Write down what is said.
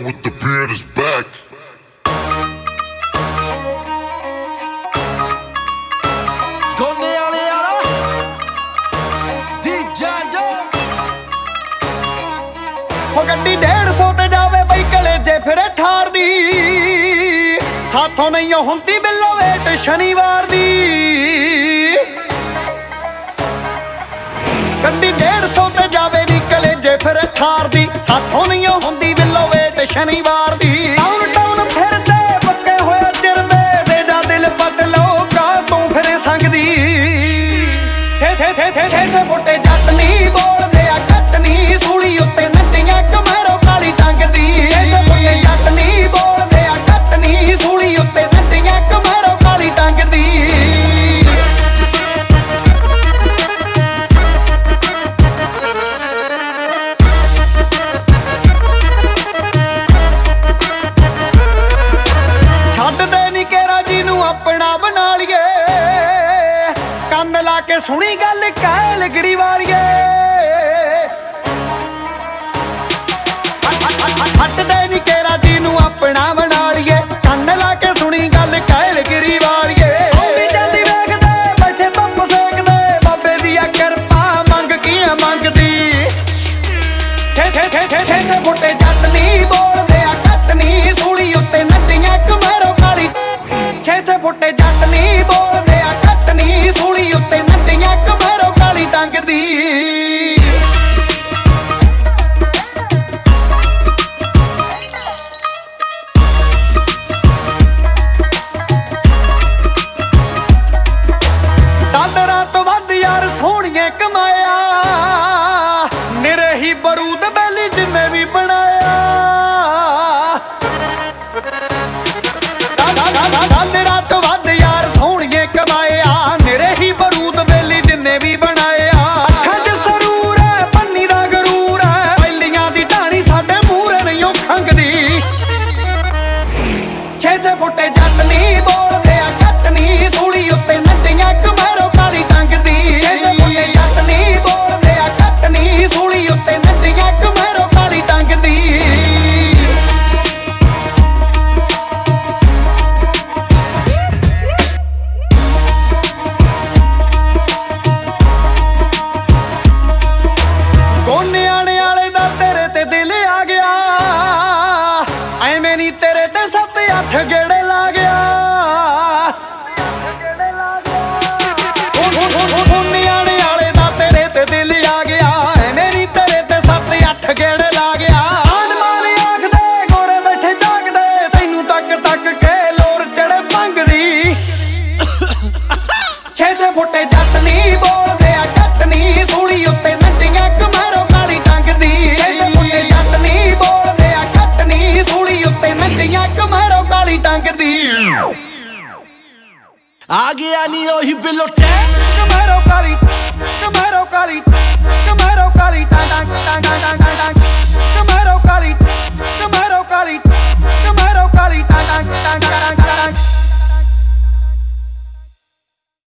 man with the beard is back. Gone ale ala DJ Do ਹੋ ਗੱਡੀ 150 ਤੇ ਜਾਵੇ ਬਈ ਕਲੇਜੇ ਫਿਰੇ ਠਾਰ ਦੀ ਸਾਥੋਂ ਨਹੀਂ ਹੁੰਦੀ ਬਿੱਲੋ ਵੇਟ ਸ਼ਨੀਵਾਰ ਦੀ ਗੱਡੀ 150 ਤੇ ਜਾਵੇ ਨੀ ਕਲੇਜੇ ਫਿਰੇ ਠਾਰ ਦੀ ਸਾਥੋਂ ਨਹੀਂ ਹੁੰਦੀ ਬਿੱਲੋ ਵੇਟ ਸ਼ਨੀਵਾਰ ਦੀ ਟਾਊਨ ਫਿਰਦੇ ਪੱਕੇ ਹੋਇਆ ਚਿਰਦੇ ਦੇ ਜਾ ਦਿਲ ਬਦਲੋ ਕਾ ਤੂੰ ਫਿਰੇ ਸੰਗਦੀ ਛੇ ਫੁੱਟੇ ਜੱਟ ਨੀ ਬੋਲਦੇ ਆ ਕੱਟ ਨੀ ਸੂਲੀ ਉੱਤੇ ਨੱਟੀਆਂ ਕਮਰੋ ਕਾਲੀ ਟੰਗਦੀ ਛੇ ਫੁੱਟੇ ਜੱਟ ਨੀ ਬੋਲਦੇ ਆ ਕੱਟ ਨੀ ਸੂਲੀ ਉੱਤੇ ਨੱਟੀਆਂ ਕਮਰੋ ਕਾਲੀ ਟੰਗਦੀ ਛੱਡਦੇ ਨੀ ਕੇਰਾ ਜੀ ਨੂੰ ਆਪਣਾ ਬਣਾ ਲਈਏ ਕੰਨ ਲਾ ਕੇ ਸੁਣੀ ਗੱਲ ਕਾਇਲ ਗਿਰੀ ਵਾਲੀਏ ਛੱਡਦੇ ਨੀ ਕੇਰਾ ਜੀ ਨੂੰ ਆਪਣਾ ਬਣਾ ਲਈਏ ਕੰਨ ਲਾ ਕੇ ਸੁਣੀ ਗੱਲ ਕਾਇਲ ਗਿਰੀ ਵਾਲੀਏ ਆਉਂਦੀ ਜਾਂਦੀ ਵੇਖਦੇ ਬੈਠੇ ਧੁੱਪ ਸੇਕਦੇ ਬਾਬੇ ਦੀ ਆ ਕਿਰਪਾ ਮੰਗ ਕੀ ਮੰਗਦੀ ਛੇ ਫੁੱਟੇ ਜੱਟ ਨੀ ਬੋਲਦੇ ਆ ਕੱਟ ਨੀ ਸੂਲੀ ਉੱਤੇ ਨੱਟੀਆਂ ਕਮਰੋ ਕਾਲੀ ਛੇ ਫੁੱਟੇ ਜੱਟ ਨੀ ਬੋਲਦੇ ਆ ਕੱਟ ਨੀ ਸੂਲੀ ਉੱਤੇ ਨੱਟੀਆਂ ਕਮਰੋ ਕਾਲੀ ਟੰਗਦੀ ਚਾਦਰਾਂ ਤੋਂ ਵੱਧ ਯਾਰ ਸੋਹਣੀਏ ਕਮਾਇਆ ਨਿਰੇ ਹੀ ਬਰੂਦ ਬੈਲੀ ਜਿੰਨੇ ਵੀ ਬਣਾਇਆ ਚਾਦਰਾਂ ਤੋਂ ਵੱਧ ਯਾਰ ਸੋਹਣੀਏ ਕਮਾਇਆ ਨਿਰੇ ਹੀ ਬਰੂਦ ਬੈਲੀ ਜਿੰਨੇ ਵੀ ਬਣਾਇਆ ਅੱਖਾਂ 'ਚ ਸਰੂਰ ਹੈ ਪੰਨੀ ਦਾ ਗਰੂਰ ਹੈ ਬੈਲੀਆਂ ਦੀ ਢਾਣੀ ਸਾਡੇ ਮੂਹਰੇ ਨਹੀਂ ਉਹ ਖੰਗਦੀ ਛੇ ਫੁੱਟੇ ਜੱਟ ਨੀ ਬੋਲਦੇ ਆ ਕੱਟ ਨੀ ਸੂਲੀ ਉੱਤੇ ਨੱਟੀਆਂ ਕਮਰੋ ਕਾਲੀ ਟੰਗਦੀ ਛੇ ਫੁੱਟੇ ਜੱਟ ਨੀ ਬੋਲਦੇ ਆ ਕੱਟ ਨੀ ਸੂਲੀ ਉੱਤੇ ਨੱਟੀਆਂ ਕਮਰੋ ਕਾਲੀ ਟੰਗਦੀ ਗੋਨਿਆਣੇ ਵਾਲੇ ਦਾ ਤੇਰੇ ਤੇ ਦਿਲ ਆ ਗਿਆ ਐਵੇਂ ਨੀ ਤੇਰੇ ਤੇ 7-8 ਗੇੜੇ ਲਾ ਗਿਆ ਗੋਨਿਆਣੇ ਵਾਲੇ ਦਾ ਤੇਰੇ ਤੇ ਦਿਲ ਆ ਗਿਆ ਐਵੇਂ ਨੀ ਤੇਰੇ ਤੇ 7-8 ਗੇੜੇ ਲਾ ਗਿਆ ਆਨਮਾਨ ਆਖਦੇ ਗੋਰੇ ਬੈਠੇ ਜਾਗਦੇ ਤੈਨੂੰ ਤੱਕ ਕੇ ਲੋਰ ਚੜੇ ਭੰਗਦੀ ਛੇ ਫੁੱਟੇ ਜੱਟ ਨੀ ਬੋਲਦੇ ਆ ਕੱਟ ਨੀ ਸੂਲੀ ਉੱਤੇ ਨੱਟੀਆਂ ਕਮਰੋ ਕਾਲੀ ਟੰਗਦੀ ਛੇ ਫੁੱਟੇ ਜੱਟ ਨੀ ਬੋਲਦੇ ਆ ਕੱਟ ਨੀ ਸੂਲੀ ਉੱਤੇ ਨੱਟੀਆਂ ਕਮਰੋ ਕਾਲੀ ਟੰਗਦੀ ਆ ਗਿਆ ਨੀ ਉਹੀ ਬਿਲੋਟੇ ਕਮਰੋ ਕਾਲੀ ਕਮਰੋ ਕਾਲੀ ਕਮਰੋ ਕਾਲੀ ਟੰਗ ਟੰਗ